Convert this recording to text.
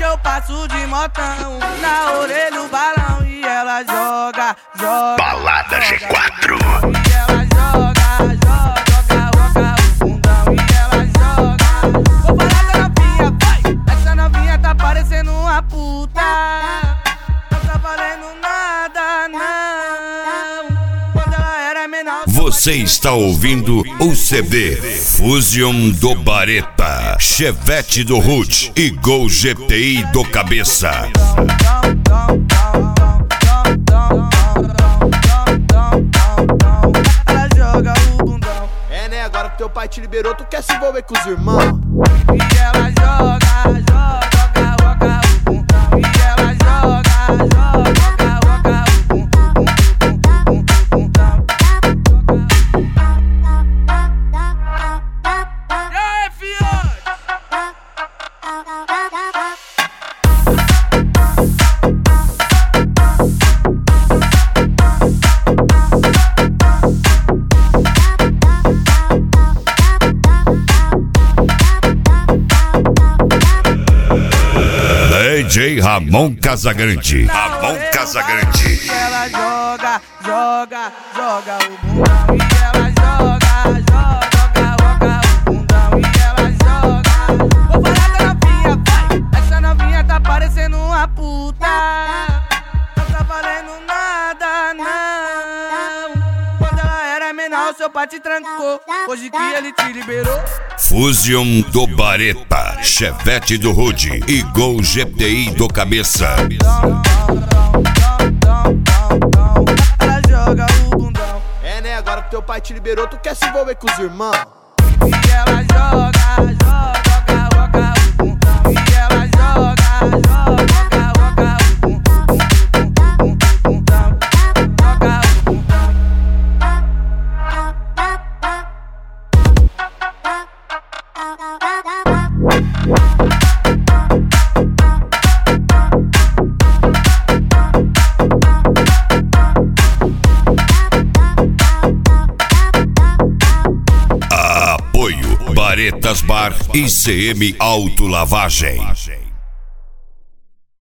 que eu passo de motão, na orelha o balão e ela joga, joga. Balada G4. E ela joga, joga o bundão e ela joga. Vou falar da novinha, vai. Essa novinha tá parecendo uma puta. Não tá valendo nada, não. Quando ela era menor. Você está ouvindo o CD Fusion do Bareta, Chevette do Hood e Gol GTI do Cabeça. Ela joga o bundão. É, né? Agora que teu pai te liberou, tu quer se envolver com os irmãos. E ela joga, joga o bundão. E ela joga, joga o bundão. E aí, fiote? DJ Ramon Casagrande. Ramon Casagrande. E ela joga, joga o bundão. E ela joga, joga o bundão. E ela joga. Vou falar da novinha, vai. Essa novinha tá parecendo uma puta. Não tá valendo nada, não. Quando ela era menor, seu pai te trancou. Hoje que ele te liberou. Fusion do Bareta, Chevette do Hood e Gol GTI do Cabeça. Ela joga o bundão. É, né? Agora que teu pai te liberou, tu quer se envolver com os irmãos. E ela joga, joga o bundão. E ela joga, joga o bundão. Joga o bundão. Apoio Baretas Bar e CM Autolavagem.